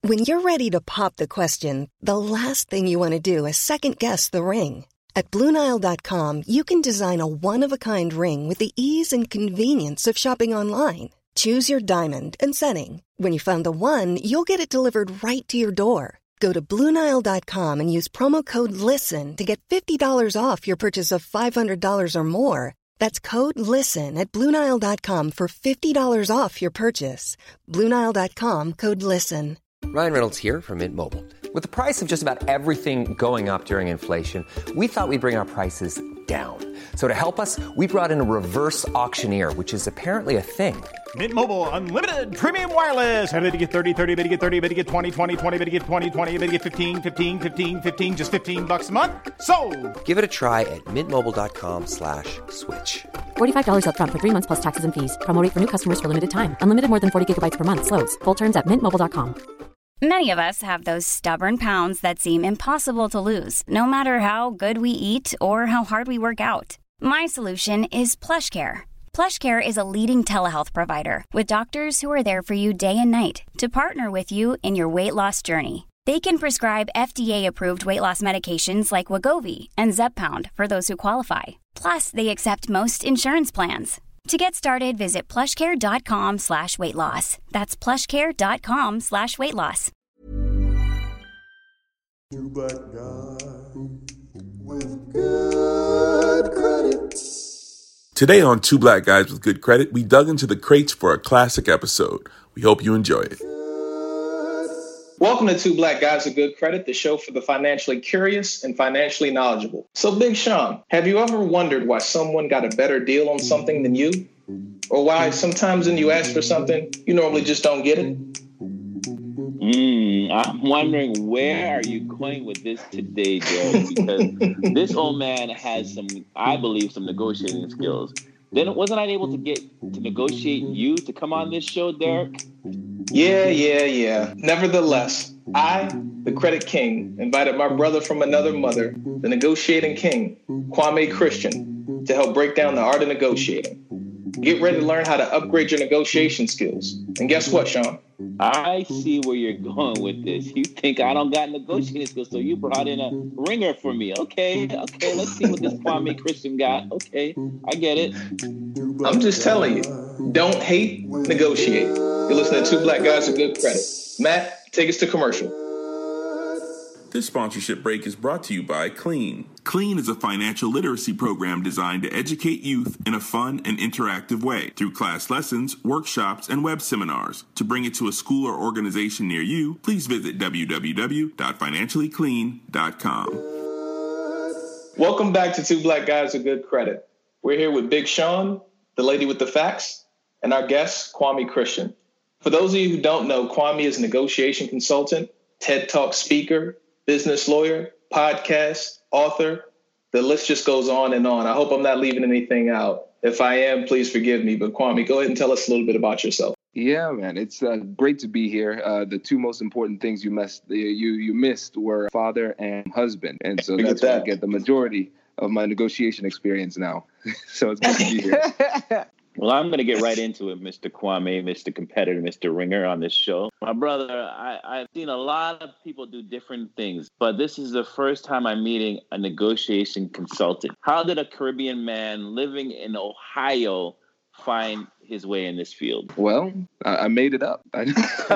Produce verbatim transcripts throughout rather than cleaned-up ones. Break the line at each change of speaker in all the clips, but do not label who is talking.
When you're ready to pop the question, the last thing you want to do is second-guess the ring. At Blue Nile dot com, you can design a one-of-a-kind ring with the ease and convenience of shopping online. Choose your diamond and setting. When you find the one, you'll get it delivered right to your door. Go to Blue Nile dot com and use promo code LISTEN to get fifty dollars off your purchase of five hundred dollars or more. That's code LISTEN at Blue Nile dot com for fifty dollars off your purchase. Blue Nile dot com, code LISTEN.
Ryan Reynolds here from Mint Mobile. With the price of just about everything going up during inflation, we thought we'd bring our prices down. So to help us, we brought in a reverse auctioneer, which is apparently a thing.
Mint Mobile Unlimited Premium Wireless. How to get thirty, thirty, how to get thirty, how to get twenty, twenty, twenty, how to get twenty, twenty, how to get fifteen, fifteen, fifteen, fifteen, just fifteen bucks a month? Sold!
Give it a try at mintmobile.com slash switch.
forty-five dollars up front for three months plus taxes and fees. Promo rate for new customers for limited time. Unlimited more than forty gigabytes per month. Slows full terms at mint mobile dot com.
Many of us have those stubborn pounds that seem impossible to lose, no matter how good we eat or how hard we work out. My solution is PlushCare. PlushCare is a leading telehealth provider with doctors who are there for you day and night to partner with you in your weight loss journey. They can prescribe F D A-approved weight loss medications like Wegovy and Zepbound for those who qualify. Plus, they accept most insurance plans. To get started, visit plushcare.com slash weight loss. That's plushcare.com slash weight loss.
Two black guys with good credit.
Today on Two Black Guys with Good Credit, we dug into the crates for a classic episode. We hope you enjoy it.
Welcome to Two Black Guys with Good Credit, the show for the financially curious and financially knowledgeable. So, Big Sean, have you ever wondered why someone got a better deal on something than you? Or why sometimes when you ask for something, you normally just don't get it?
Mm, I'm wondering, where are you going with this today, Joe? Because this old man has some, I believe, some negotiating skills. Then wasn't I able to get to negotiate you to come on this show, Derek?
Yeah, yeah, yeah. Nevertheless, I, the credit king, invited my brother from another mother, the negotiating king, Kwame Christian, to help break down the art of negotiating. Get ready to learn how to upgrade your negotiation skills. And guess what, Sean?
I see where you're going with this. You think I don't got negotiating skills, so you brought in a ringer for me. Okay, okay, let's see what this Kwame Christian got. Okay, I get it.
I'm just telling you, don't hate, negotiate. You're listening to Two Black Guys with Good Credit. Matt, take us to commercial.
This sponsorship break is brought to you by Clean. Clean is a financial literacy program designed to educate youth in a fun and interactive way through class lessons, workshops, and web seminars. To bring it to a school or organization near you, please visit w w w dot financially clean dot com.
Welcome back to Two Black Guys with Good Credit. We're here with Big Sean, the lady with the facts, and our guest, Kwame Christian. For those of you who don't know, Kwame is a negotiation consultant, TED Talk speaker, business lawyer, podcast, author. The list just goes on and on. I hope I'm not leaving anything out. If I am, please forgive me. But Kwame, go ahead and tell us a little bit about yourself.
Yeah, man, it's uh, great to be here. Uh, the two most important things you missed, you you missed were father and husband, and so that's where I get the majority of my negotiation experience now. So it's good to be here.
Well, I'm going to get right into it, Mister Kwame, Mister Competitor, Mister Ringer on this show. My brother, I, I've seen a lot of people do different things, but this is the first time I'm meeting a negotiation consultant. How did a Caribbean man living in Ohio find his way in this field?
Well, I, I made it up. I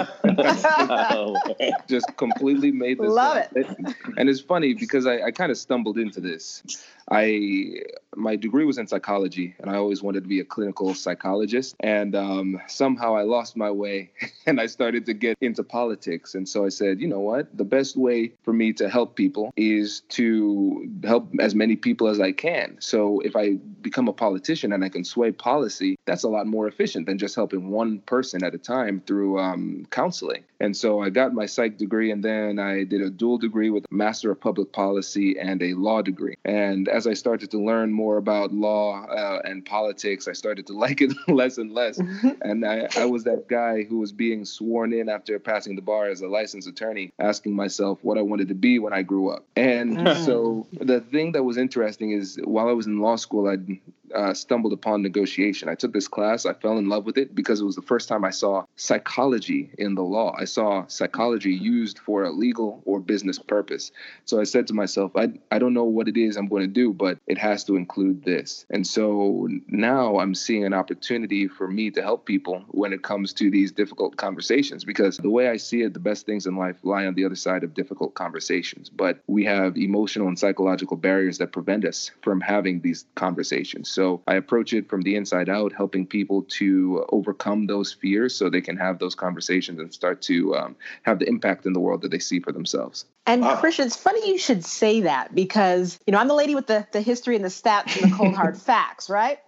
just completely made this
Love
up. It. And it's funny because I, I kind of stumbled into this. I my degree was in psychology, and I always wanted to be a clinical psychologist. And um, somehow I lost my way, and I started to get into politics. And so I said, you know what? The best way for me to help people is to help as many people as I can. So if I become a politician and I can sway policy, that's a lot more efficient than just helping one person at a time through um, counseling. And so I got my psych degree, and then I did a dual degree with a Master of Public Policy and a law degree. And as I started to learn more about law uh, and politics, I started to like it less and less. And I, I was that guy who was being sworn in after passing the bar as a licensed attorney, asking myself what I wanted to be when I grew up. And mm. so the thing that was interesting is while I was in law school, I'd uh, stumbled upon negotiation. I took this class. I fell in love with it because it was the first time I saw psychology in the law. I saw psychology used for a legal or business purpose. So I said to myself, I, I don't know what it is I'm going to do, but it has to include this. And so now I'm seeing an opportunity for me to help people when it comes to these difficult conversations, because the way I see it, the best things in life lie on the other side of difficult conversations. But we have emotional and psychological barriers that prevent us from having these conversations. So I approach it from the inside out, helping people to overcome those fears so they can have those conversations and start to um, have the impact in the world that they see for themselves.
And
Wow.
Christian, it's funny you should say that because, you know, I'm the lady with the, the history and the stats and the cold hard facts, right?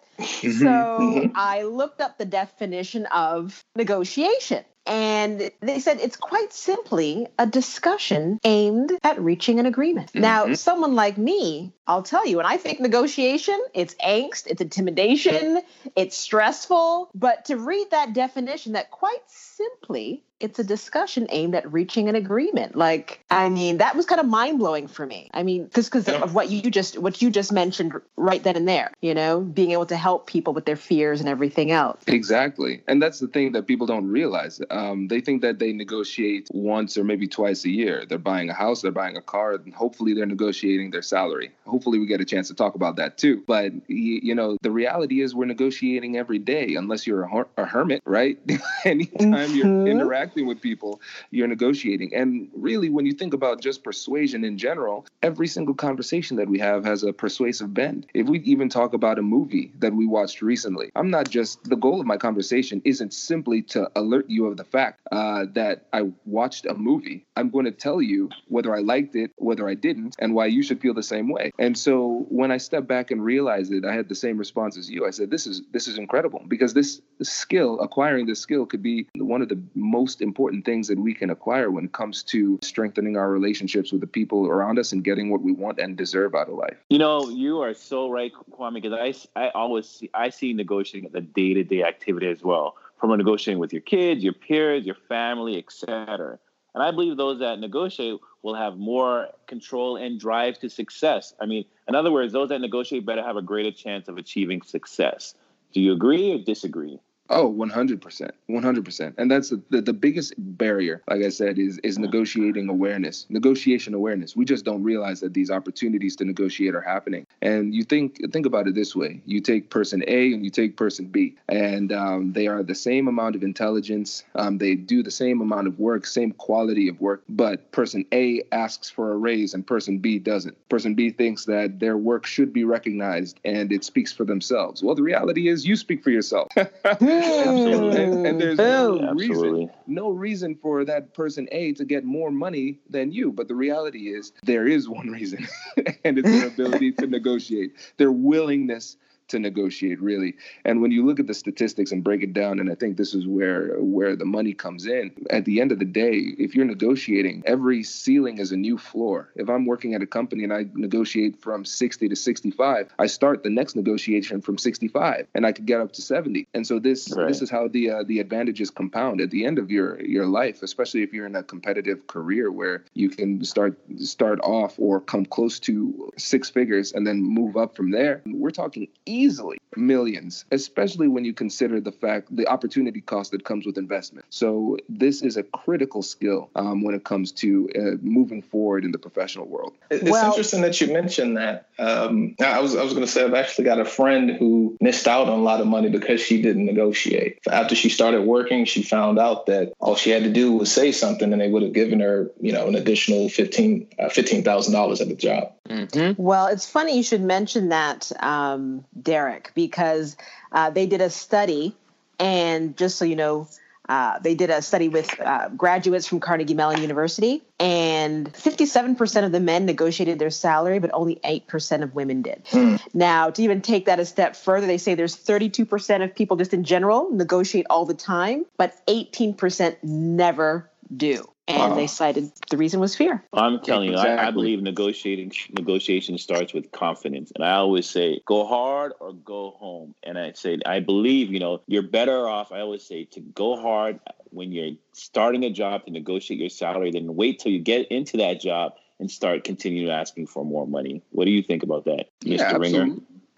So I looked up the definition of negotiation. And they said it's quite simply a discussion aimed at reaching an agreement. Mm-hmm. Now, someone like me, I'll tell you, when I think negotiation, it's angst, it's intimidation, it's stressful. But to read that definition, that quite simply, it's a discussion aimed at reaching an agreement. Like, I mean, that was kind of mind blowing for me. I mean, because because yeah. of what you just what you just mentioned right then and there, you know, being able to help people with their fears and everything else.
Exactly. And that's the thing that people don't realize. Um, they think that they negotiate once or maybe twice a year. They're buying a house, they're buying a car, and hopefully they're negotiating their salary. Hopefully we get a chance to talk about that too. But, you know, the reality is we're negotiating every day, unless you're a, her- a hermit, right? Anytime mm-hmm. you're interacting with people, you're negotiating. And really, when you think about just persuasion in general, every single conversation that we have has a persuasive bend. If we even talk about a movie that we watched recently, I'm not just, the goal of my conversation isn't simply to alert you of the fact uh, that I watched a movie. I'm going to tell you whether I liked it, whether I didn't, and why you should feel the same way. And so when I stepped back and realized it, I had the same response as you. I said, this is this is incredible, because this skill, acquiring this skill, could be one of the most important things that we can acquire when it comes to strengthening our relationships with the people around us and getting what we want and deserve out of life.
You know, you are so right, Kwame, because I, I always see, I see negotiating as a day-to-day activity as well, from negotiating with your kids, your peers, your family, et cetera. And I believe those that negotiate will have more control and drive to success. I mean, in other words, those that negotiate better have a greater chance of achieving success. Do you agree or disagree?
Oh, one hundred percent. one hundred percent. And that's the, the, the biggest barrier, like I said, is is negotiating awareness, negotiation awareness. We just don't realize that these opportunities to negotiate are happening. And you think think about it this way. You take person A and you take person B, and um, they are the same amount of intelligence. Um, they do the same amount of work, same quality of work, but person A asks for a raise and person B doesn't. Person B thinks that their work should be recognized and it speaks for themselves. Well, the reality is you speak for yourself. Absolutely. And, and there's no
Absolutely.
reason, no reason for that person A to get more money than you. But the reality is there is one reason, and it's their ability to negotiate, their willingness to negotiate, really. And when you look at the statistics and break it down, and I think this is where where the money comes in, at the end of the day, if you're negotiating, every ceiling is a new floor. If I'm working at a company and I negotiate from sixty to sixty-five, I start the next negotiation from sixty-five, and I could get up to seventy. And so this right. this is how the uh, the advantages compound at the end of your your life, especially if you're in a competitive career where you can start start off or come close to six figures and then move up from there. We're talking easily millions, especially when you consider the fact, the opportunity cost that comes with investment. So this is a critical skill um, when it comes to uh, moving forward in the professional world.
It's well, interesting that you mentioned that. Um, I was I was going to say, I've actually got a friend who missed out on a lot of money because she didn't negotiate. After she started working, she found out that all she had to do was say something and they would have given her, you know, an additional fifteen thousand dollars at the job.
Mm-hmm. Well, it's funny you should mention that, um, Derek, because uh, they did a study, and just so you know, uh, they did a study with uh, graduates from Carnegie Mellon University, and fifty-seven percent of the men negotiated their salary, but only eight percent of women did. Mm. Now, to even take that a step further, they say there's thirty-two percent of people just in general negotiate all the time, but eighteen percent never do. And wow. they cited the reason was fear.
I'm telling exactly. you, I, I believe negotiating negotiation starts with confidence. And I always say, go hard or go home. And I say, I believe, you know, you're better off, I always say, to go hard when you're starting a job to negotiate your salary, then wait till you get into that job and start continuing asking for more money. What do you think about that, Mister
Yeah,
Ringer?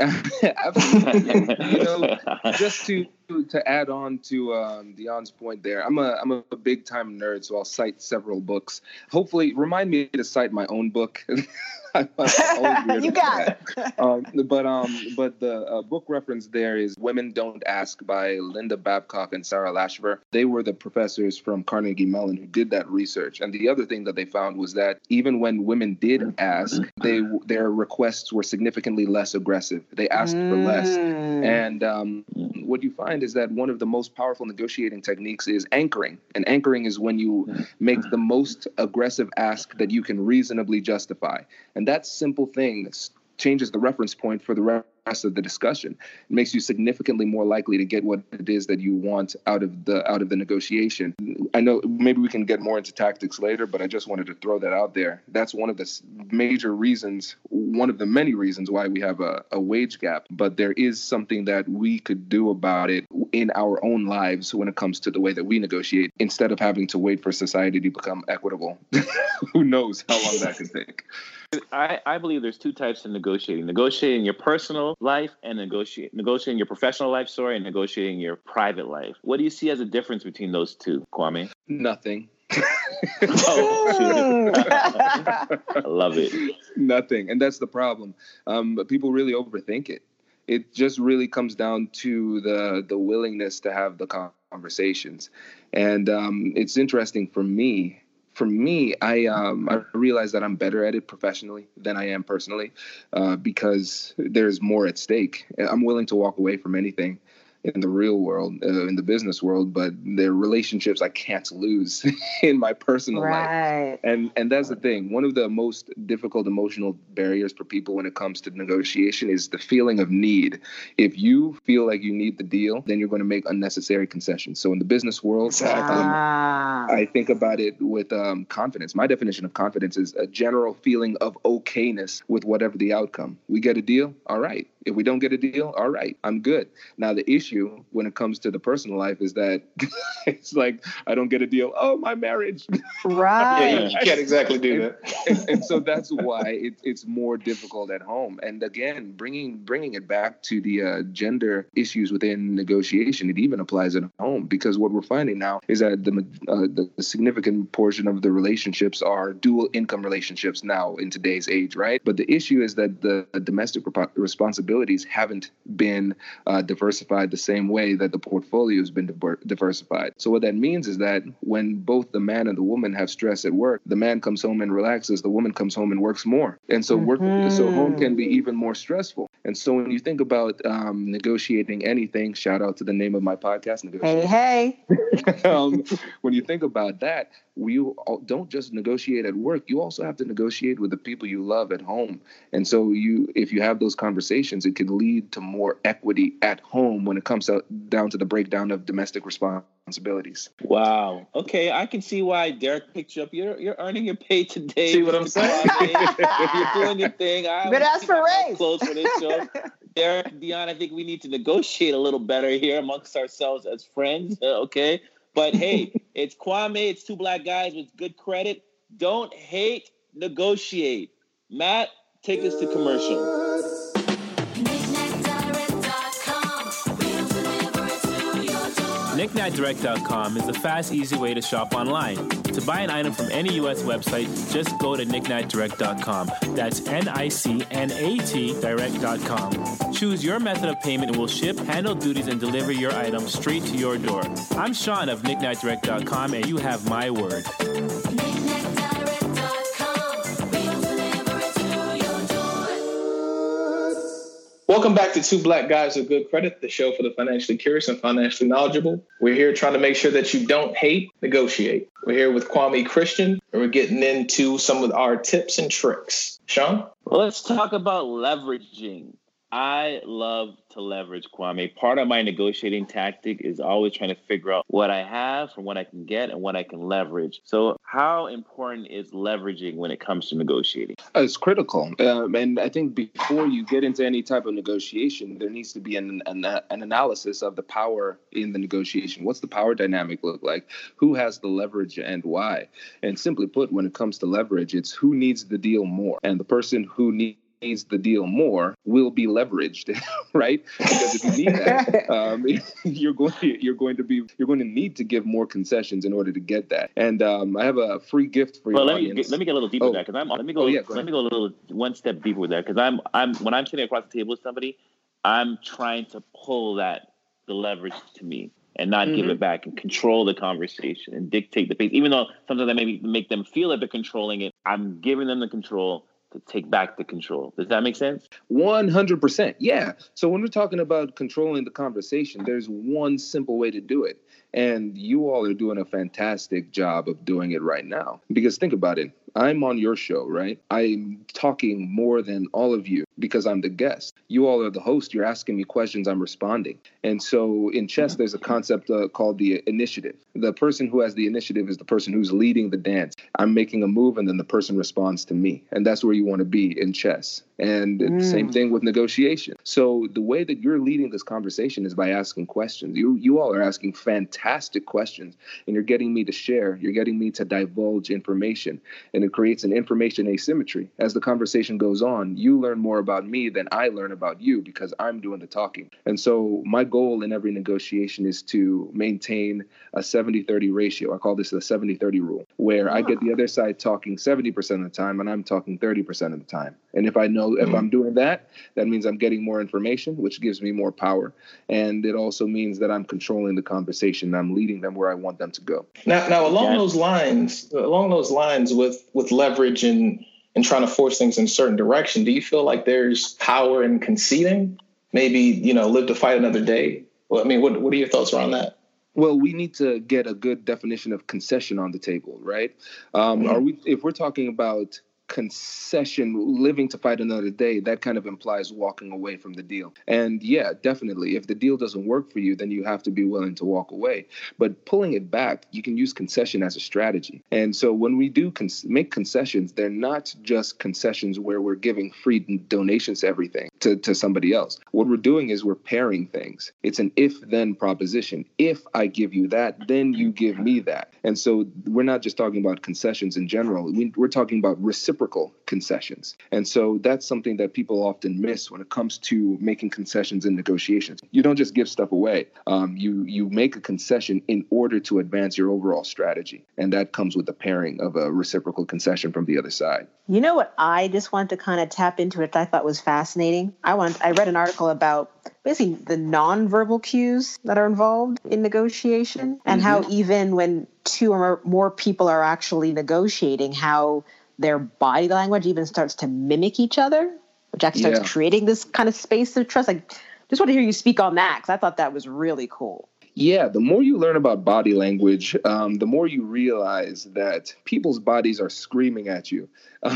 Absolutely. You know, just to to add on to um, Dion's point there, I'm a I'm a big time nerd, so I'll cite several books. Hopefully, remind me to cite my own book.
You got it.
um, but um, but the uh, book reference there is "Women Don't Ask" by Linda Babcock and Sarah Lashver. They were the professors from Carnegie Mellon who did that research. And the other thing that they found was that even when women did ask, they their requests were significantly less aggressive. They asked mm. for less. And um, what you find is that one of the most powerful negotiating techniques is anchoring. And anchoring is when you make the most aggressive ask that you can reasonably justify. And that simple thing changes the reference point for the rest of the discussion. It makes you significantly more likely to get what it is that you want out of the out of the negotiation. I know maybe we can get more into tactics later, but I just wanted to throw that out there. That's one of the major reasons, one of the many reasons why we have a, a wage gap. But there is something that we could do about it in our own lives when it comes to the way that we negotiate, instead of having to wait for society to become equitable. Who knows how long that could take.
I, I believe there's two types of negotiating. Negotiating your personal life and negotiate, negotiating your professional life, sorry, and negotiating your private life. What do you see as a difference between those two, Kwame?
Nothing.
Oh, I love it.
Nothing. And that's the problem. Um, but people really overthink it. It just really comes down to the the willingness to have the conversations. And um, it's interesting for me. For me, I um, I realize that I'm better at it professionally than I am personally, uh, because there's more at stake. I'm willing to walk away from anything in the real world, uh, in the business world, but there are relationships I can't lose in my personal
right.
life. And and that's the thing. One of the most difficult emotional barriers for people when it comes to negotiation is the feeling of need. If you feel like you need the deal, then you're going to make unnecessary concessions. So in the business world, um, I think about it with um, confidence. My definition of confidence is a general feeling of okayness with whatever the outcome. We get a deal? All right. If we don't get a deal, all right, I'm good. Now, the issue when it comes to the personal life is that it's like, I don't get a deal. Oh, my marriage.
Right.
Yeah, you can't exactly do
and,
that.
and, and so that's why it, it's more difficult at home. And again, bringing bringing it back to the uh, gender issues within negotiation, it even applies at home, because what we're finding now is that the, uh, the, the significant portion of the relationships are dual income relationships now in today's age, right? But the issue is that the, the domestic rep- responsibility haven't been uh, diversified the same way that the portfolio has been diver- diversified. So what that means is that when both the man and the woman have stress at work, the man comes home and relaxes, the woman comes home and works more. And so work, mm-hmm. so home can be even more stressful. And so when you think about um, negotiating anything, shout out to the name of my podcast, Negotiate.
Hey,
hey. um, when you think about that, we don't just negotiate at work. You also have to negotiate with the people you love at home. And so you, if you have those conversations, it can lead to more equity at home when it comes to, down to the breakdown of domestic responsibilities.
Wow. Okay, I can see why Derek picked you up. You're you're earning your pay today.
See what I'm saying?
You're doing your thing. I
better ask for a raise.
Close for this show. Derek, Dion, I think we need to negotiate a little better here amongst ourselves as friends. Uh, okay. But hey, it's Kwame. It's two black guys with good credit. Don't hate, negotiate. Matt, take us to commercial. Nick Nat Direct dot com is a fast, easy way to shop online. To buy an item from any U S website, just go to Nick Nat Direct dot com. That's N I C N A T Direct dot com. Choose your method of payment and we'll ship, handle duties, and deliver your item straight to your door. I'm Sean of Nick Nat Direct dot com, and you have my word.
Welcome back to Two Black Guys with Good Credit, the show for the financially curious and financially knowledgeable. We're here trying to make sure that you don't hate, negotiate. We're here with Kwame Christian, and we're getting into some of our tips and tricks. Sean?
Well, let's talk about leveraging. I love to leverage, Kwame. Part of my negotiating tactic is always trying to figure out what I have from what I can get and what I can leverage. So how important is leveraging when it comes to negotiating?
It's critical. Um, and I think before you get into any type of negotiation, there needs to be an, an, an analysis of the power in the negotiation. What's the power dynamic look like? Who has the leverage and why? And simply put, when it comes to leverage, it's who needs the deal more. And the person who needs needs the deal more will be leveraged, right? Because if you need that, um, you're going to, you're going to be you're going to need to give more concessions in order to get that. And um, I have a free gift for
well,
your
let
audience.
Me, let me get a little deeper
oh.
with that because I'm. Let me go.
Oh, yeah, go
let me go a little one step deeper with that because I'm. I'm when I'm sitting across the table with somebody, I'm trying to pull that the leverage to me and not mm-hmm. give it back and control the conversation and dictate the pace. Even though sometimes I maybe make them feel that they're controlling it, I'm giving them the control to take back the control. Does that make sense?
one hundred percent. Yeah. So when we're talking about controlling the conversation, there's one simple way to do it. And you all are doing a fantastic job of doing it right now. Because think about it. I'm on your show, right? I'm talking more than all of you because I'm the guest. You all are the host. You're asking me questions. I'm responding. And so in chess, there's a concept uh, called the initiative. The person who has the initiative is the person who's leading the dance. I'm making a move and then the person responds to me. And that's where you want to be in chess. And mm. same thing with negotiation. So the way that you're leading this conversation is by asking questions. You you all are asking fantastic questions and you're getting me to share. You're getting me to divulge information. And it creates an information asymmetry. As the conversation goes on, you learn more about me than I learn about you because I'm doing the talking. And so my goal in every negotiation is to maintain a seventy thirty ratio. I call this the seventy thirty rule, where ah. I get the other side talking seventy percent of the time and I'm talking thirty percent of the time. And if I know if I'm doing that, that means I'm getting more information, which gives me more power. And it also means that I'm controlling the conversation. I'm leading them where I want them to go.
Now, now along yeah. those lines, along those lines with, with leverage and, and trying to force things in a certain direction, do you feel like there's power in conceding? Maybe, you know, live to fight another day? Well, I mean, what, what are your thoughts around that?
Well, we need to get a good definition of concession on the table, right? Um, mm-hmm. Are we, if we're talking about concession, living to fight another day, that kind of implies walking away from the deal. And yeah, definitely, if the deal doesn't work for you, then you have to be willing to walk away. But pulling it back, you can use concession as a strategy. And so when we do con- make concessions, they're not just concessions where we're giving free donations to everything to, to somebody else. What we're doing is we're pairing things. It's an if-then proposition. If I give you that, then you give me that. And so we're not just talking about concessions in general. We, we're talking about reciprocal concessions. And so that's something that people often miss when it comes to making concessions in negotiations. You don't just give stuff away. Um, you you make a concession in order to advance your overall strategy. And that comes with the pairing of a reciprocal concession from the other side.
You know what I just want to kind of tap into it that I thought was fascinating? I want I read an article about basically the nonverbal cues that are involved in negotiation and mm-hmm. how even when two or more people are actually negotiating, how their body language even starts to mimic each other, which actually starts yeah. creating this kind of space of trust. Like, just want to hear you speak on that because I thought that was really cool.
Yeah, the more you learn about body language, um, the more you realize that people's bodies are screaming at you. Uh,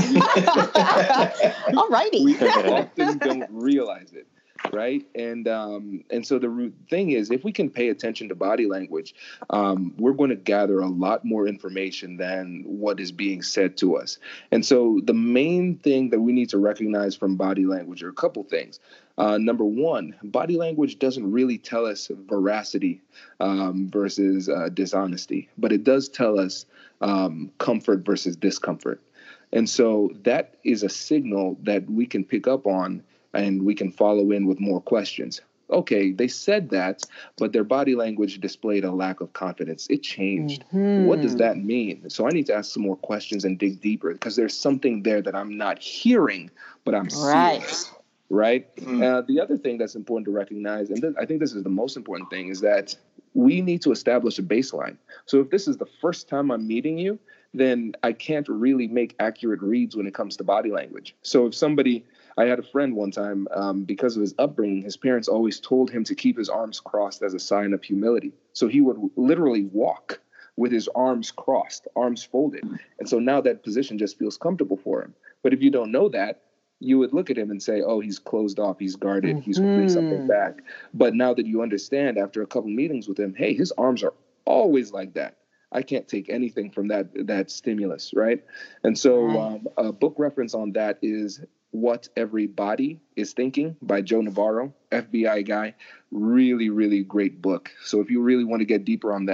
All righty.
We often don't realize it. Right. And um, and so the thing is, if we can pay attention to body language, um, we're going to gather a lot more information than what is being said to us. And so the main thing that we need to recognize from body language are a couple things. Uh, number one, body language doesn't really tell us veracity um, versus uh, dishonesty, but it does tell us um, comfort versus discomfort. And so that is a signal that we can pick up on and we can follow in with more questions. Okay, they said that, but their body language displayed a lack of confidence. It changed. Mm-hmm. What does that mean? So I need to ask some more questions and dig deeper because there's something there that I'm not hearing, but I'm
right.
seeing. Right. Mm-hmm. Uh, the other thing that's important to recognize, and th- I think this is the most important thing, is that we need to establish a baseline. So if this is the first time I'm meeting you, then I can't really make accurate reads when it comes to body language. So if somebody, I had a friend one time, um, because of his upbringing, his parents always told him to keep his arms crossed as a sign of humility. So he would literally walk with his arms crossed, arms folded. And so now that position just feels comfortable for him. But if you don't know that, you would look at him and say, oh, he's closed off, he's guarded, mm-hmm. he's holding something back. But now that you understand after a couple meetings with him, hey, his arms are always like that. I can't take anything from that that stimulus, right? And so um, a book reference on that is What Every Body is Thinking by Joe Navarro, F B I guy. Really, really great book. So if you really want to get deeper on that,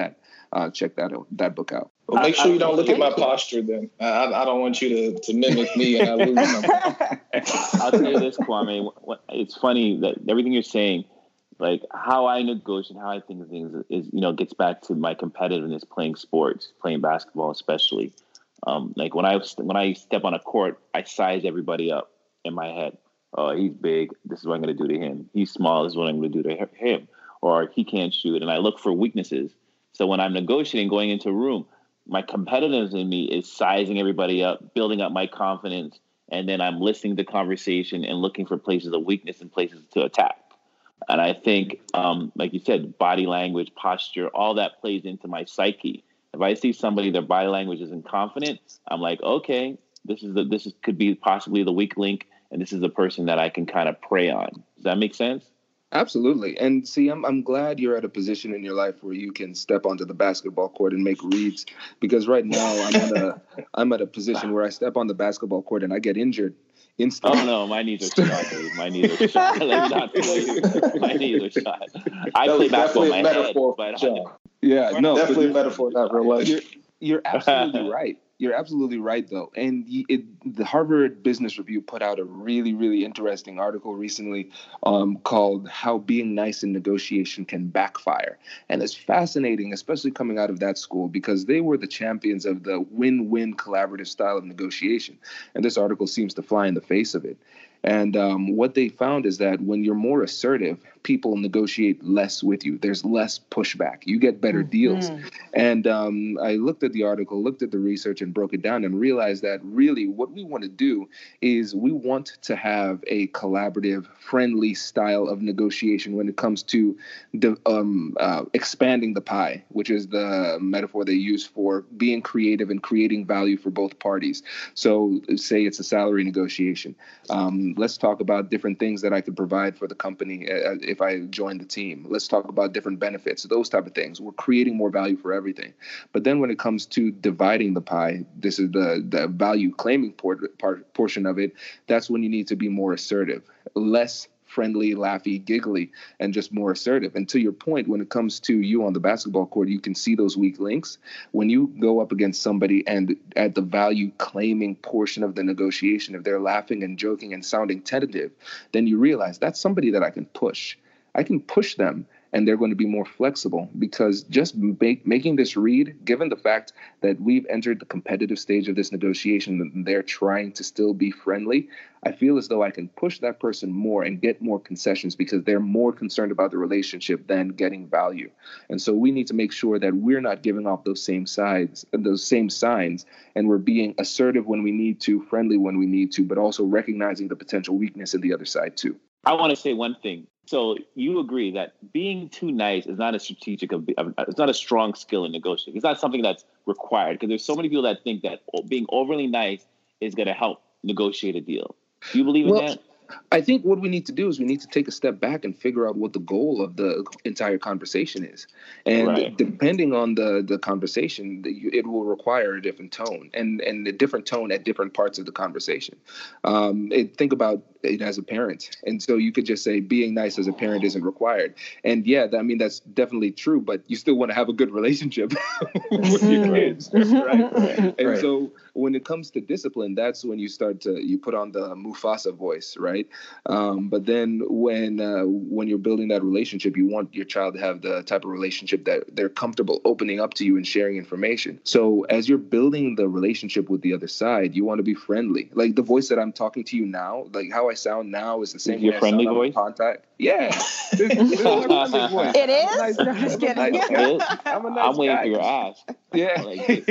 uh, check that out, that book out.
Well, make sure you don't look at my posture then. I, I don't want you to, to mimic me and I lose something.
I'll tell you this, Kwame. It's funny that everything you're saying, like how I negotiate, how I think of things is, you know, gets back to my competitiveness playing sports, playing basketball especially. Um, like when I when I step on a court, I size everybody up in my head. Oh, he's big. This is what I'm going to do to him. He's small. This is what I'm going to do to him. Or he can't shoot. And I look for weaknesses. So when I'm negotiating, going into a room, my competitiveness in me is sizing everybody up, building up my confidence, and then I'm listening to conversation and looking for places of weakness and places to attack. And I think, um, like you said, body language, posture, all that plays into my psyche. If I see somebody, their body language isn't confident, I'm like, okay, this is the, this is, could be possibly the weak link, and this is the person that I can kind of prey on. Does that make sense?
Absolutely. And see, I'm I'm glad you're at a position in your life where you can step onto the basketball court and make reads, because right now I'm at a I'm at a position where I step on the basketball court and I get injured instantly.
Oh no, my knees are shot, dude. My knees are shot. Let me not tell you. My knees are shot. I
that
play basketball in my
metaphor,
head, but
John.
Yeah, no,
definitely a metaphor, not real life.
You're, you're absolutely right. You're absolutely right, though. And it, the Harvard Business Review put out a really, really interesting article recently um, called How Being Nice in Negotiation Can Backfire. And it's fascinating, especially coming out of that school, because they were the champions of the win-win collaborative style of negotiation. And this article seems to fly in the face of it. And um, what they found is that when you're more assertive, people negotiate less with you. There's less pushback. You get better mm-hmm. deals. And um, I looked at the article, looked at the research and broke it down and realized that really what we want to do is we want to have a collaborative, friendly style of negotiation when it comes to the, um, uh, expanding the pie, which is the metaphor they use for being creative and creating value for both parties. So say it's a salary negotiation. Um, let's talk about different things that I could provide for the company uh, if I join the team. Let's talk about different benefits, those type of things. We're creating more value for everything. But then when it comes to dividing the pie, this is the, the value claiming part, part, portion of it. That's when you need to be more assertive, less friendly, laughy, giggly, and just more assertive. And to your point, when it comes to you on the basketball court, you can see those weak links. When you go up against somebody and at the value claiming portion of the negotiation, if they're laughing and joking and sounding tentative, then you realize that's somebody that I can push. I can push them, and they're going to be more flexible, because just make, making this read, given the fact that we've entered the competitive stage of this negotiation and they're trying to still be friendly, I feel as though I can push that person more and get more concessions because they're more concerned about the relationship than getting value. And so we need to make sure that we're not giving off those same sides, those same signs, and we're being assertive when we need to, friendly when we need to, but also recognizing the potential weakness in the other side too.
I want to say one thing. So you agree that being too nice is not a strategic, it's not a strong skill in negotiating. It's not something that's required, because there's so many people that think that being overly nice is going to help negotiate a deal. Do you believe
well,
in that?
I think what we need to do is we need to take a step back and figure out what the goal of the entire conversation is. And right. depending on the, the conversation, it will require a different tone and, and a different tone at different parts of the conversation. Um, it, think about it as a parent. And so you could just say being nice as a parent isn't required. And yeah, I mean, that's definitely true, but you still want to have a good relationship with your kids, right? And right. so when it comes to discipline, that's when you start to, you put on the Mufasa voice, right? Um, but then when uh, when you're building that relationship, you want your child to have the type of relationship that they're comfortable opening up to you and sharing information. So as you're building the relationship with the other side, you want to be friendly. Like the voice that I'm talking to you now, like how I sound now is the same.
Your friendly voice?
Contact. Yeah. This, this is my friendly voice.
It is? Nice, no, just kidding.
Nice, I'm, a nice I'm waiting guy. For your ass.
Yeah.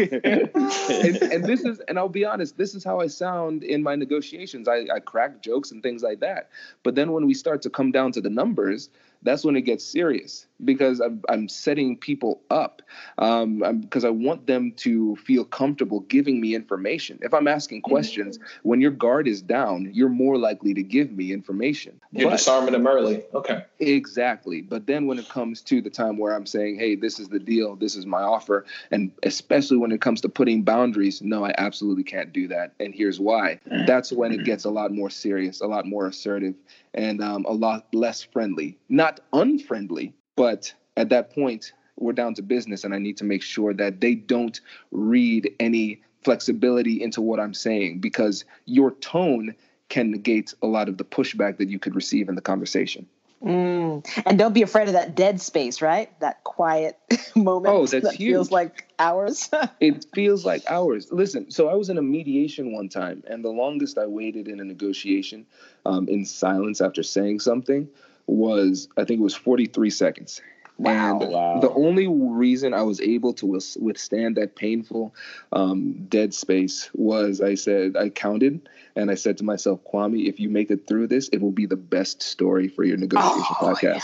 and, and this is, and I'll be honest, this is how I sound in my negotiations. I, I crack jokes and things like that. But then when we start to come down to the numbers, that's when it gets serious, because I'm, I'm setting people up um, because I want them to feel comfortable giving me information. If I'm asking questions, mm-hmm. when your guard is down, you're more likely to give me information.
You're
but,
disarming them early. Okay.
Exactly. But then when it comes to the time where I'm saying, hey, this is the deal, this is my offer, and especially when it comes to putting boundaries, no, I absolutely can't do that. And here's why. That's when it gets a lot more serious, a lot more assertive, and um, a lot less friendly. Not unfriendly, but at that point, we're down to business, and I need to make sure that they don't read any flexibility into what I'm saying, because your tone can negate a lot of the pushback that you could receive in the conversation.
Mm. And don't be afraid of that dead space, right? That quiet moment.
Oh, that's
that
huge.
Feels like hours.
It feels like hours. Listen, so I was in a mediation one time, and the longest I waited in a negotiation um, in silence after saying something was, I think it was forty-three seconds.
Wow.
And
Wow.
the only reason I was able to wis- withstand that painful um, dead space was I said, I counted, and I said to myself, Kwame, if you make it through this, it will be the best story for your negotiation
Oh,
podcast.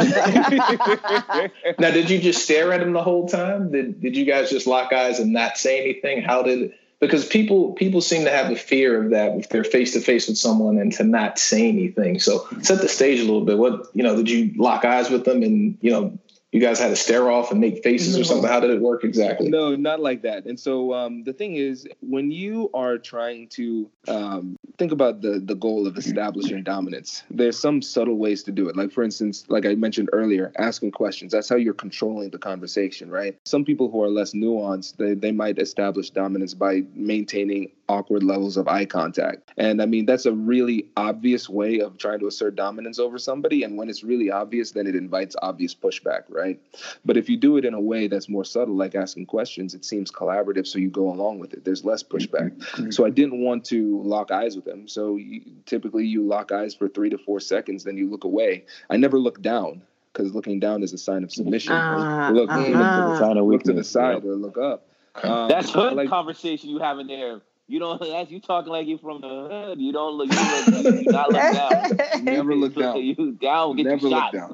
yeah.
Now, did you just stare at him the whole time? Did Did you guys just lock eyes and not say anything? How did it? Because people people seem to have a fear of that if they're face to face with someone and to not say anything. So set the stage a little bit. What, you know, did you lock eyes with them and, you know, you guys had to stare off and make faces
No.
or something? How did it work exactly?
No, not like that. And so um, the thing is, when you are trying to um, think about the the goal of establishing dominance, there's some subtle ways to do it. Like, for instance, like I mentioned earlier, asking questions. That's how you're controlling the conversation, right? Some people who are less nuanced, they, they might establish dominance by maintaining awkward levels of eye contact. And I mean, that's a really obvious way of trying to assert dominance over somebody. And when it's really obvious, then it invites obvious pushback, right? But if you do it in a way that's more subtle, like asking questions, it seems collaborative, so you go along with it. There's less pushback. Mm-hmm. So I didn't want to lock eyes with him. So you, typically you lock eyes for three to four seconds, then you look away. I never look down, because looking down is a sign of submission.
Uh,
look,
uh-huh.
look, to the,
Sign of
look to the
weakness,
side
yeah.
or look up. Um,
That's hood
like,
conversation you have in there. You don't. That's you talking like you from the hood. You don't look. You, look, you do not look down.
Never look down.
You down. Get
Never
your
look
shot.
down.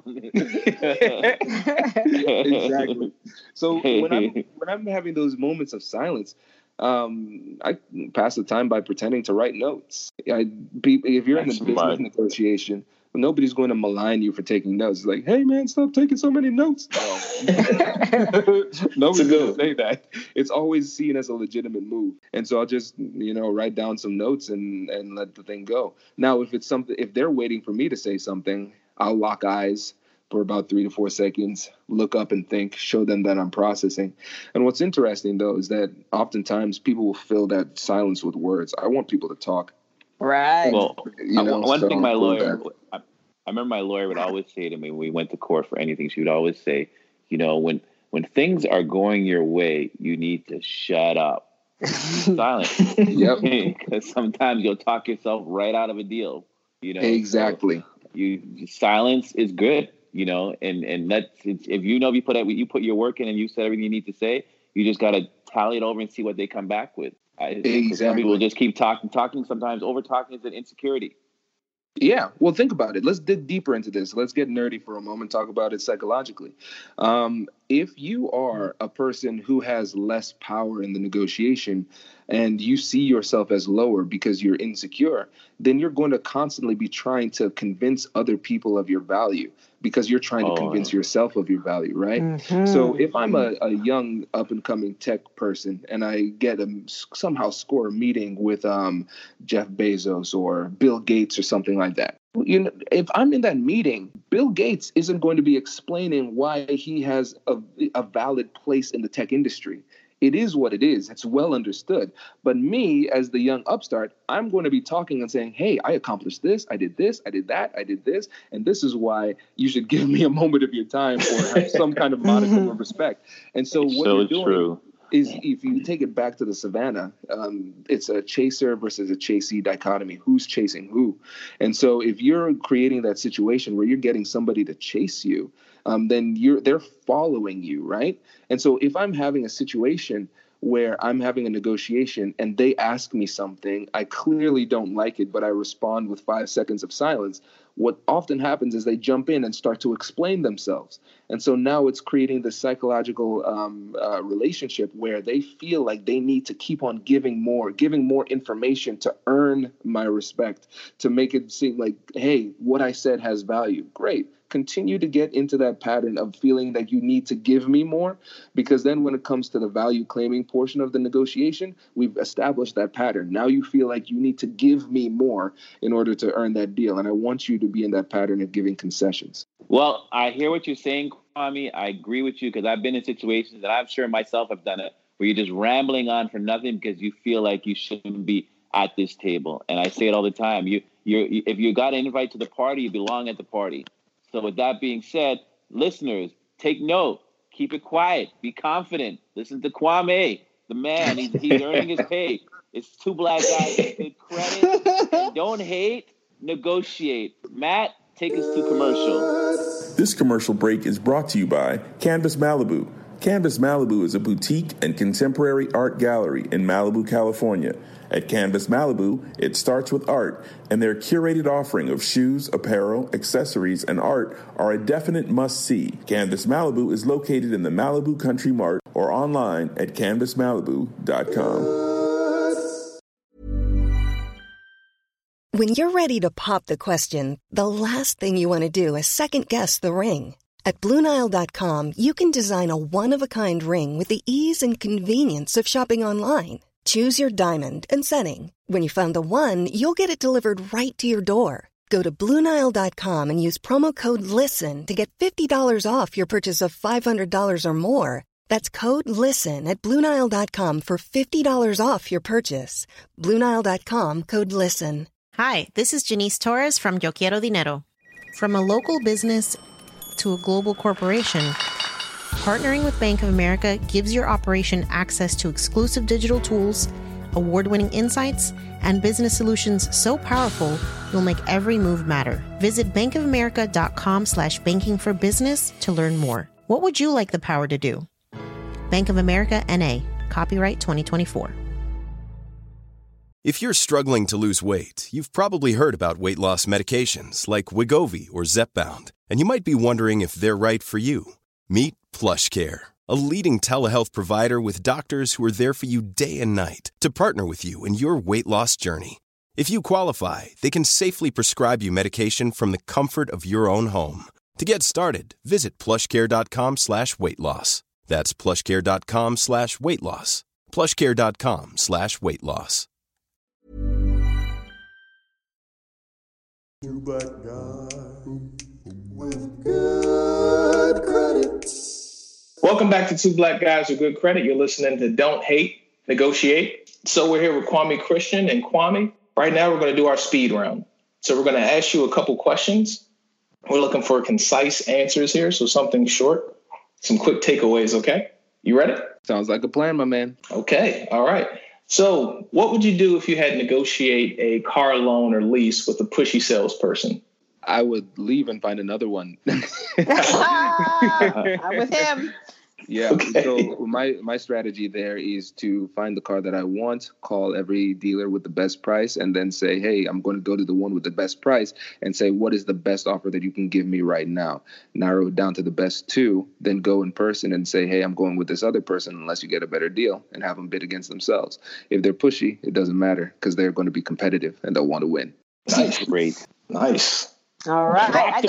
Exactly. So when I'm when I'm having those moments of silence, um, I pass the time by pretending to write notes. I, if you're
That's
in a business
smart.
negotiation, nobody's going to malign you for taking notes. It's like, hey man, stop taking so many notes. No. Nobody's going to say that. It's always seen as a legitimate move. And so I'll just, you know, write down some notes and, and let the thing go. Now, if it's something, if they're waiting for me to say something, I'll lock eyes for about three to four seconds, look up and think, show them that I'm processing. And what's interesting, though, is that oftentimes people will fill that silence with words. I want people to talk.
Right.
Well,
You know,
one
so
thing my
I'll pull
lawyer,
that.
I, I remember my lawyer would always say to me when we went to court for anything, she would always say, you know, when when things are going your way, you need to shut up. Silent.
Yep.
Because sometimes you'll talk yourself right out of a deal. You know,
Exactly.
So you silence is good. You know, and and that's if you know if you put it, you put your work in and you said everything you need to say, you just got to tally it over and see what they come back with. I,
Exactly.
Some people just keep talking, talking. Sometimes over talking is an insecurity.
Yeah, well, think about it. Let's dig deeper into this. Let's get nerdy for a moment, talk about it psychologically. Um, if you are a person who has less power in the negotiation and you see yourself as lower because you're insecure, then you're going to constantly be trying to convince other people of your value because you're trying to
Oh,
convince
yeah.
yourself of your value, right?
Mhm.
So if I'm a, a young up-and-coming tech person and I get a, somehow score a meeting with um, Jeff Bezos or Bill Gates or something like that, you know, if I'm in that meeting, Bill Gates isn't going to be explaining why he has a, a valid place in the tech industry. It is what it is. It's well understood. But me, as the young upstart, I'm going to be talking and saying, hey, I accomplished this. I did this. I did that. I did this. And this is why you should give me a moment of your time or have some kind of modicum of respect. And so what
So
you're doing
true.
is if you take it back to the savannah, um, it's a chaser versus a chasee dichotomy. Who's chasing who? And so if you're creating that situation where you're getting somebody to chase you, um, then you're they're following you, right? And so if I'm having a situation where I'm having a negotiation and they ask me something, I clearly don't like it, but I respond with five seconds of silence. What often happens is they jump in and start to explain themselves. And so now it's creating this psychological um, uh, relationship where they feel like they need to keep on giving more, giving more information to earn my respect, to make it seem like, hey, what I said has value. Great. continue to get into that pattern of feeling that you need to give me more, because then when it comes to the value claiming portion of the negotiation, we've established that pattern. Now you feel like you need to give me more in order to earn that deal. And I want you to be in that pattern of giving concessions.
Well, I hear what you're saying, Kwame. I agree with you, because I've been in situations, and I'm sure myself have done it, where you're just rambling on for nothing because you feel like you shouldn't be at this table. And I say it all the time. You, you, if you got an invite to the party, you belong at the party. So with that being said, listeners, take note. Keep it quiet. Be confident. Listen to Kwame, the man. He's, he's earning his pay. It's two black guys with good credit. And don't hate, negotiate. Matt, take us to commercial.
This commercial break is brought to you by Canvas Malibu. Canvas Malibu is a boutique and contemporary art gallery in Malibu, California. At Canvas Malibu, it starts with art, and their curated offering of shoes, apparel, accessories, and art are a definite must-see. Canvas Malibu is located in the Malibu Country Mart or online at canvas malibu dot com.
When you're ready to pop the question, the last thing you want to do is second-guess the ring. At Blue Nile dot com, you can design a one-of-a-kind ring with the ease and convenience of shopping online. Choose your diamond and setting. When you find the one, you'll get it delivered right to your door. Go to Blue Nile dot com and use promo code LISTEN to get fifty dollars off your purchase of five hundred dollars or more. That's code LISTEN at Blue Nile dot com for fifty dollars off your purchase. Blue Nile dot com, code LISTEN.
Hi, this is Janice Torres from Yo Quiero Dinero. From a local business to a global corporation, partnering with Bank of America gives your operation access to exclusive digital tools, award-winning insights, and business solutions so powerful you'll make every move matter. Visit bankofamerica.com slash banking for business to learn more. What would you like the power to do? Bank of America, N A. Copyright twenty twenty-four.
If you're struggling to lose weight, you've probably heard about weight loss medications like Wegovy or Zepbound, and you might be wondering if they're right for you. Meet PlushCare, a leading telehealth provider with doctors who are there for you day and night to partner with you in your weight loss journey. If you qualify, they can safely prescribe you medication from the comfort of your own home. To get started, visit plushcare.com slash weight loss. That's plushcare.com slash weight loss. plushcare.com slash weight loss.
Two black guys with good credit.
Welcome back to Two Black Guys with Good Credit. You're listening to Don't Hate, Negotiate. So we're here with Kwame Christian. And Kwame, right now we're going to do our speed round. So we're going to ask you a couple questions. We're looking for concise answers here, so something short, some quick takeaways, okay? You ready?
Sounds like a plan, my man.
Okay, all right. So what would you do if you had to negotiate a car loan or lease with a pushy salesperson?
I would leave and find another one.
I'm with him.
Yeah. Okay. So my, my strategy there is to find the car that I want, call every dealer with the best price, and then say, hey, I'm going to go to the one with the best price and say, what is the best offer that you can give me right now? Narrow it down to the best two, then go in person and say, hey, I'm going with this other person unless you get a better deal, and have them bid against themselves. If they're pushy, it doesn't matter because they're going to be competitive and they'll want to win.
Nice. Great. Nice.
All right.
Drop
I
the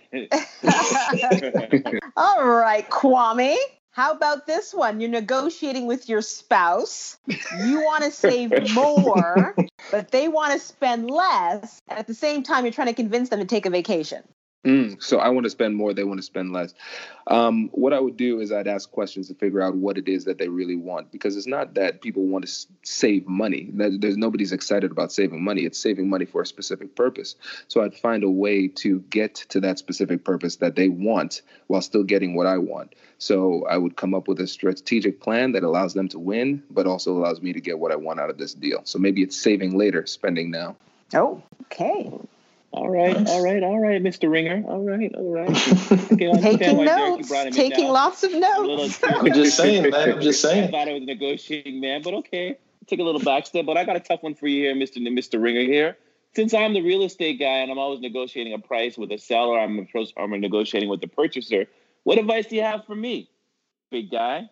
got
mic.
the- All right, Kwame. How about this one? You're negotiating with your spouse. You want to save more, but they want to spend less. And at the same time, you're trying to convince them to take a vacation.
Mm, so I want to spend more, they want to spend less. Um, what I would do is I'd ask questions to figure out what it is that they really want, because it's not that people want to s- save money. There's nobody's excited about saving money. It's saving money for a specific purpose. So I'd find a way to get to that specific purpose that they want while still getting what I want. So I would come up with a strategic plan that allows them to win, but also allows me to get what I want out of this deal. So maybe it's saving later, spending now.
Oh, okay.
All right, all right, all right, Mister Ringer. All right, all right. Okay, I
taking notes, taking lots of notes.
I'm just saying, man. I'm just saying.
I thought I was a negotiating man, but okay. Take a little back step, but I got a tough one for you here, Mister Mister Ringer here. Since I'm the real estate guy and I'm always negotiating a price with a seller, I'm, I'm negotiating with the purchaser. What advice do you have for me, big guy?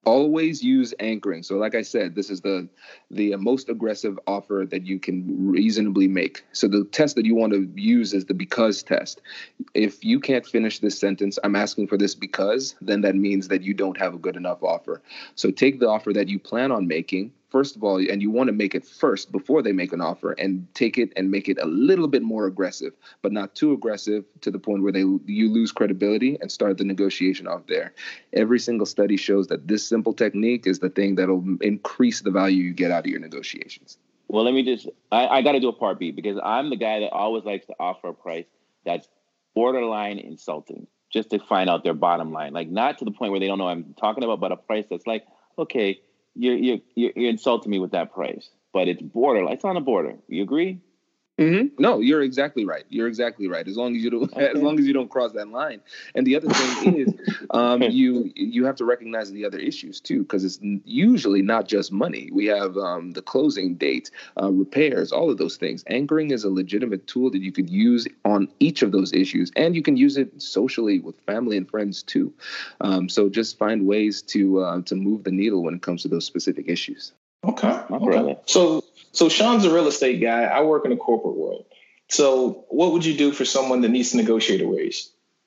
Always use anchoring. So like I said, this is the the most aggressive offer that you can reasonably make. So the test that you want to use is the because test. If you can't finish this sentence, I'm asking for this because, then that means that you don't have a good enough offer. So take the offer that you plan on making, first of all, and you want to make it first before they make an offer, and take it and make it a little bit more aggressive, but not too aggressive to the point where they you lose credibility, and start the negotiation off there. Every single study shows that this simple technique is the thing that'll increase the value you get out of your negotiations.
Well, let me just, I, I got to do a part B, because I'm the guy that always likes to offer a price that's borderline insulting, just to find out their bottom line. Like, not to the point where they don't know what I'm talking about, but a price that's like, okay, You're, you're you're insulting me with that price, but it's border. It's on the border. You agree?
Mm-hmm. No, you're exactly right. You're exactly right. As long as you don't, okay. as long as you don't cross that line. And the other thing is, um, you you have to recognize the other issues too, because it's usually not just money. We have um, the closing date, uh, repairs, all of those things. Anchoring is a legitimate tool that you could use on each of those issues, and you can use it socially with family and friends too. Um, so just find ways to uh, to move the needle when it comes to those specific issues.
Okay. okay. So, so Sean's a real estate guy. I work in the corporate world. So what would you do for someone that needs to negotiate a raise?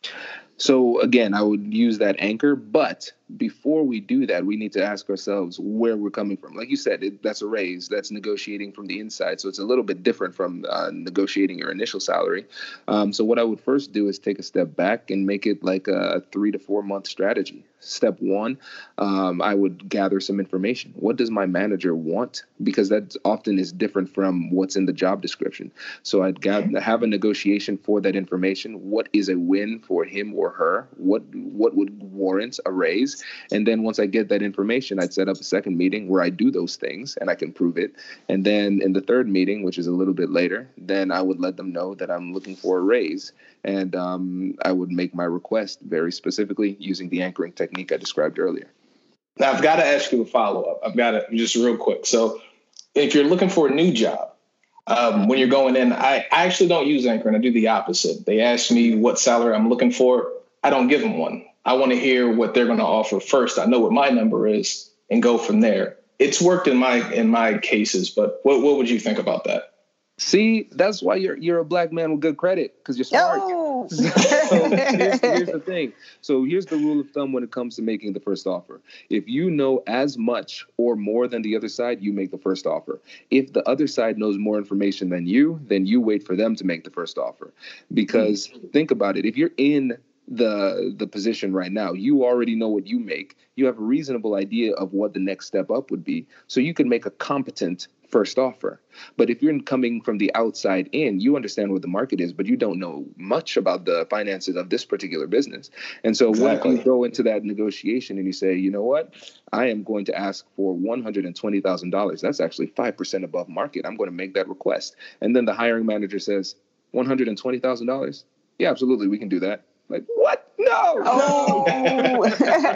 So again, I would use that anchor, but before we do that, we need to ask ourselves where we're coming from. Like you said, it, that's a raise. That's negotiating from the inside. So it's a little bit different from uh, negotiating your initial salary. Um, so what I would first do is take a step back and make it like a three to four month strategy. Step one, um, I would gather some information. What does my manager want? Because that often is different from what's in the job description. So I'd gather, have a negotiation for that information. What is a win for him or her? What what would warrant a raise? And then once I get that information, I'd set up a second meeting where I do those things and I can prove it. And then in the third meeting, which is a little bit later, then I would let them know that I'm looking for a raise. And um, I would make my request very specifically using the anchoring technique I described earlier.
Now, I've got to ask you a follow-up. I've got to just real quick. So if you're looking for a new job, um, when you're going in, I, I actually don't use anchoring. I do the opposite. They ask me what salary I'm looking for. I don't give them one. I want to hear what they're going to offer first. I know what my number is and go from there. It's worked in my in my cases, but what, what would you think about that?
See, that's why you're you're a black man with good credit, because you're smart.
Oh.
So here's, here's the thing. So here's the rule of thumb when it comes to making the first offer. If you know as much or more than the other side, you make the first offer. If the other side knows more information than you, then you wait for them to make the first offer. Because mm-hmm. think about it. If you're in the the position right now, you already know what you make. You have a reasonable idea of what the next step up would be. So you can make a competent first offer. But if you're coming from the outside in, you understand what the market is, but you don't know much about the finances of this particular business. And so exactly. when you go into that negotiation and you say, you know what, I am going to ask for one hundred twenty thousand dollars. That's actually five percent above market. I'm going to make that request. And then the hiring manager says, one hundred twenty thousand dollars? Yeah, absolutely. We can do that. Like, what? No, oh. no.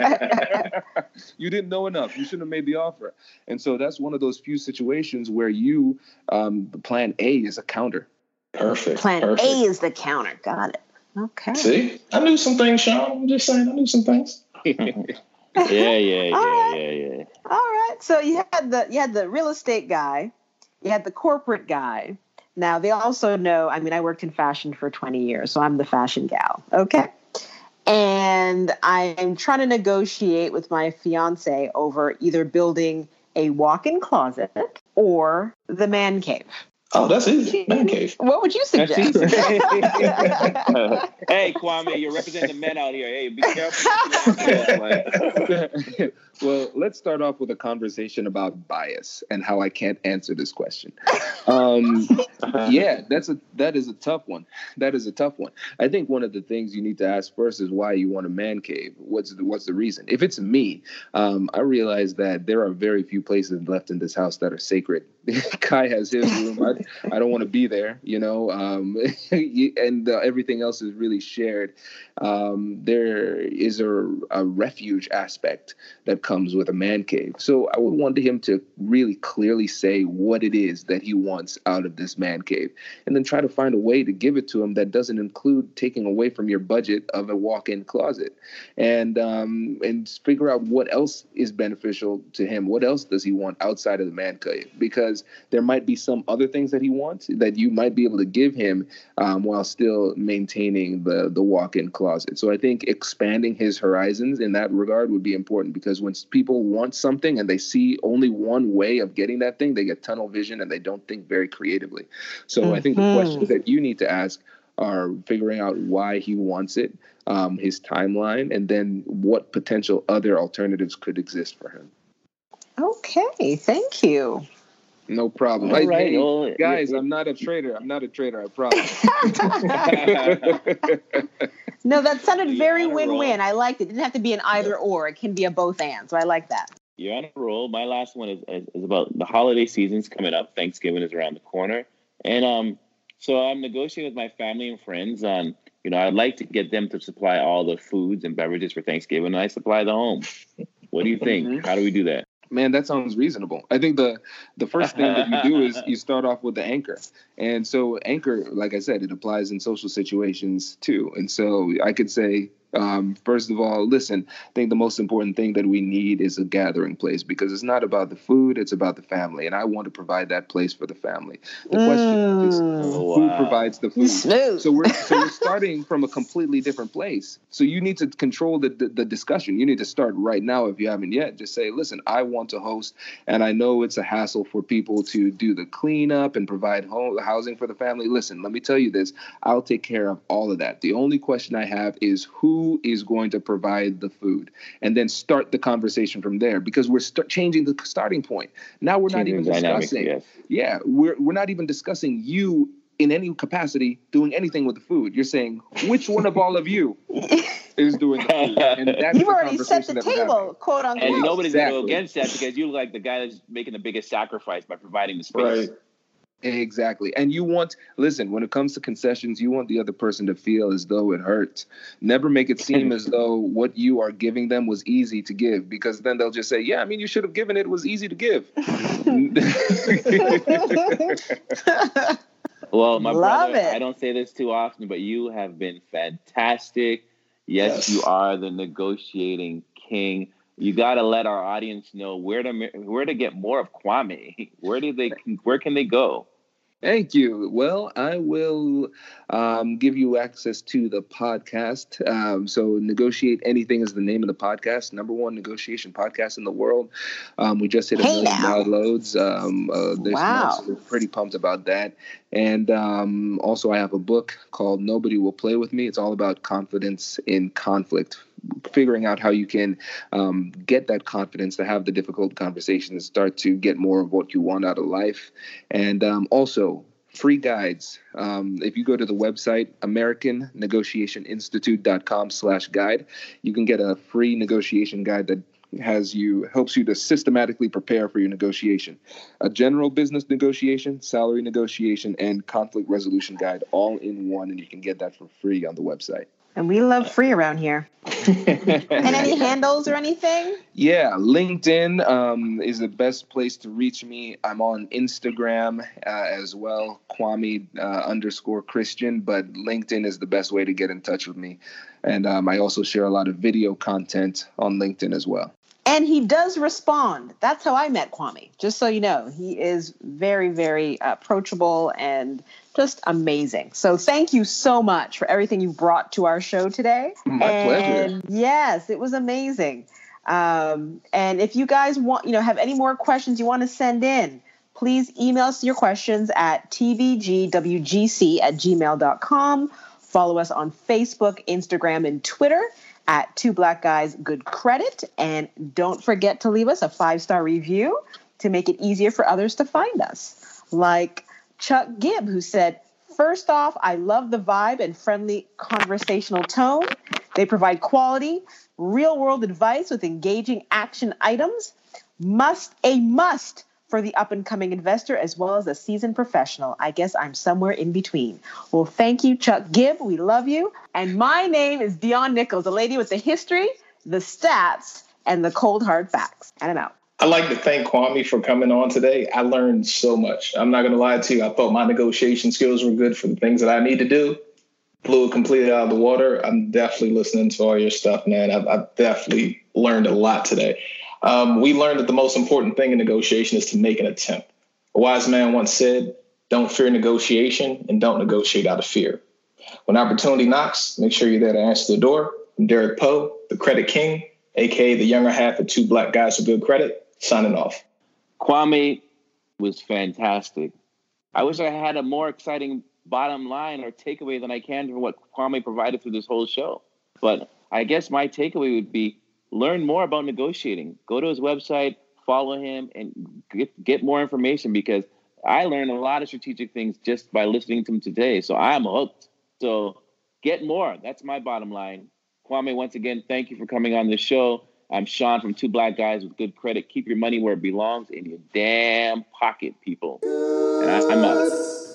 You didn't know enough. You shouldn't have made the offer. And so that's one of those few situations where you, um, plan A is a counter.
Perfect.
Plan
Perfect.
A is the counter. Got it. Okay.
See, I knew some things, Sean. I'm just saying, I knew some things.
yeah, yeah, yeah,
right.
yeah, yeah.
All right. So you had the you had the real estate guy, you had the corporate guy. Now, they also know, I mean, I worked in fashion for twenty years, so I'm the fashion gal. Okay. And I'm trying to negotiate with my fiance over either building a walk-in closet or the man cave.
Oh, that's easy. Man cave.
What would you suggest?
Hey, Kwame, you're representing the men out here. Hey, be careful.
Well, let's start off with a conversation about bias and how I can't answer this question. Um, yeah, that's a that is a tough one. That is a tough one. I think one of the things you need to ask first is why you want a man cave. What's the, what's the reason? If it's me, um, I realize that there are very few places left in this house that are sacred. Kai has his room. I, want, I don't want to be there, you know, um, and uh, everything else is really shared. Um, there is a, a refuge aspect that comes with a man cave. So I would want him to really clearly say what it is that he wants out of this man cave, and then try to find a way to give it to him that doesn't include taking away from your budget of a walk-in closet, and um, and figure out what else is beneficial to him. What else does he want outside of the man cave? Because there might be some other things that he wants that you might be able to give him um, while still maintaining the the walk-in closet. So I think expanding his horizons in that regard would be important, because when people want something and they see only one way of getting that thing, they get tunnel vision and they don't think very creatively. So mm-hmm. I think the questions that you need to ask are figuring out why he wants it, um, his timeline, and then what potential other alternatives could exist for him.
Okay, thank you.
No problem.
All
I,
right,
hey,
well,
guys,
it, it,
I'm not a trader. I'm not a trader, I promise.
No, that sounded very win-win. I liked it. It didn't have to be an either or. It can be a both and. So I like that.
You're on a roll. My last one is, is, is about the holiday season's coming up. Thanksgiving is around the corner. And um, so I'm negotiating with my family and friends on, you know, I'd like to get them to supply all the foods and beverages for Thanksgiving, and I supply the home. What do you think? How do we do that?
Man, that sounds reasonable. I think the the first thing that you do is you start off with the anchor. And so anchor, like I said, it applies in social situations too. And so I could say, um, first of all, listen, I think the most important thing that we need is a gathering place, because it's not about the food, it's about the family. And I want to provide that place for the family. The mm. question is, oh, who wow. provides the food?
Smooth.
So we're so we're starting from a completely different place. So you need to control the, the, the discussion. You need to start right now if you haven't yet. Just say, listen, I want to host, and I know it's a hassle for people to do the cleanup and provide home, housing for the family. Listen, let me tell you this. I'll take care of all of that. The only question I have is who Who is going to provide the food, and then start the conversation from there, because we're st- changing the starting point. Now we're
changing
not even discussing.
Yes.
Yeah, we're we're not even discussing you in any capacity doing anything with the food. You're saying which one of all of you is doing the food, and that's
you've
the
already set the table, quote unquote.
And nobody's
exactly.
going to go against that, because you look like the guy that's making the biggest sacrifice by providing the space.
Right. Exactly. And you want, listen, when it comes to concessions, you want the other person to feel as though it hurts. Never make it seem as though what you are giving them was easy to give, because then they'll just say, yeah, I mean, you should have given it. It was easy to give.
Well, my
Love
brother,
it.
I don't say this too often, but you have been fantastic. Yes, yes. You are the negotiating king. You got to let our audience know where to where to get more of Kwame. Where do they where can they go?
Thank you. Well, I will um, give you access to the podcast. Um, so Negotiate Anything is the name of the podcast. Number one negotiation podcast in the world. Um, we just hit a
hey
million
now.
downloads um, uh, this
wow.
month. So we're pretty pumped about that. And um, also I have a book called Nobody Will Play With Me. It's all about confidence in conflict, figuring out how you can um, get that confidence to have the difficult conversations, start to get more of what you want out of life. And um, also free guides. Um, if you go to the website, American Negotiation Institute dot com slash guide, you can get a free negotiation guide that has you helps you to systematically prepare for your negotiation. A general business negotiation, salary negotiation, and conflict resolution guide all in one, and you can get that for free on the website.
And we love free around here. And any handles or anything?
Yeah, LinkedIn um, is the best place to reach me. I'm on Instagram uh, as well, Kwame uh, underscore Christian, but LinkedIn is the best way to get in touch with me. And um, I also share a lot of video content on LinkedIn as well.
And he does respond. That's how I met Kwame, just so you know. He is very, very approachable and just amazing. So thank you so much for everything you brought to our show today.
My
and
pleasure.
Yes, it was amazing. Um, and if you guys want, you know, have any more questions you want to send in, please email us your questions at t v g w g c at gmail dot com. Follow us on Facebook, Instagram, and Twitter at Two Black Guys Good Credit. And don't forget to leave us a five-star review to make it easier for others to find us. Like Chuck Gibb, who said, first off, I love the vibe and friendly conversational tone. They provide quality, real-world advice with engaging action items. Must, a must for the up-and-coming investor as well as a seasoned professional. I guess I'm somewhere in between. Well, thank you, Chuck Gibb. We love you. And my name is Dion Nichols, the lady with the history, the stats, and the cold hard facts. And I'm out.
I'd like to thank Kwame for coming on today. I learned so much. I'm not going to lie to you. I thought my negotiation skills were good for the things that I need to do. Blew it completely out of the water. I'm definitely listening to all your stuff, man. I've, I've definitely learned a lot today. Um, we learned that the most important thing in negotiation is to make an attempt. A wise man once said, don't fear negotiation and don't negotiate out of fear. When opportunity knocks, make sure you're there to answer the door. I'm Derek Poe, the Credit King, a k a the younger half of Two Black Guys with Good Credit, signing off.
Kwame was fantastic. I wish I had a more exciting bottom line or takeaway than I can for what Kwame provided through this whole show. But I guess my takeaway would be learn more about negotiating. Go to his website, follow him, and get, get more information, because I learned a lot of strategic things just by listening to him today. So I'm hooked. So get more. That's my bottom line. Kwame, once again, thank you for coming on this show. I'm Sean from Two Black Guys with Good Credit. Keep your money where it belongs, in your damn pocket, people. And I, I'm out.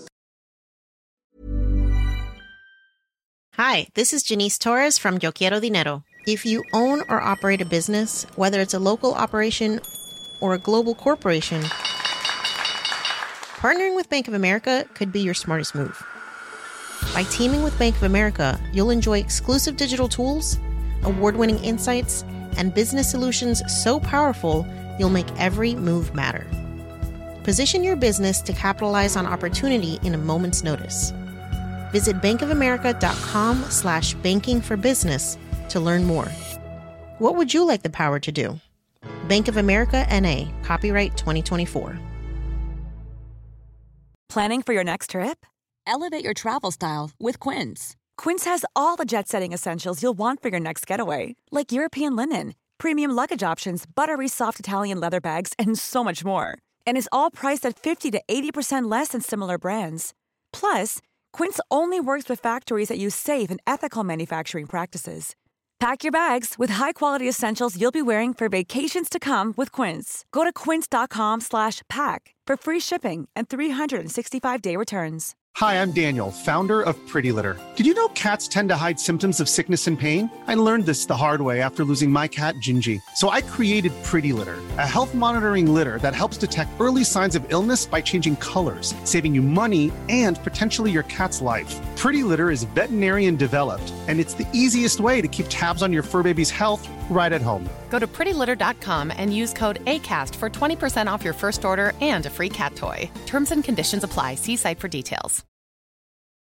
Hi, this is Janice Torres from Yo Quiero Dinero. If you own or operate a business, whether it's a local operation or a global corporation, partnering with Bank of America could be your smartest move. By teaming with Bank of America, you'll enjoy exclusive digital tools, award-winning insights, and business solutions so powerful, you'll make every move matter. Position your business to capitalize on opportunity in a moment's notice. Visit bankofamerica.com slash banking for business to learn more. What would you like the power to do? Bank of America N A, copyright twenty twenty-four.
Planning for your next trip? Elevate your travel style with Quince. Quince has all the jet-setting essentials you'll want for your next getaway, like European linen, premium luggage options, buttery soft Italian leather bags, and so much more. And is all priced at fifty to eighty percent less than similar brands. Plus, Quince only works with factories that use safe and ethical manufacturing practices. Pack your bags with high-quality essentials you'll be wearing for vacations to come with Quince. Go to quince.com slash pack for free shipping and three sixty-five day returns.
Hi, I'm Daniel, founder of Pretty Litter. Did you know cats tend to hide symptoms of sickness and pain? I learned this the hard way after losing my cat, Gingy. So I created Pretty Litter, a health monitoring litter that helps detect early signs of illness by changing colors, saving you money and potentially your cat's life. Pretty Litter is veterinarian developed, and it's the easiest way to keep tabs on your fur baby's health right at home.
Go to pretty litter dot com and use code ACAST for twenty percent off your first order and a free cat toy. Terms and conditions apply. See site for details.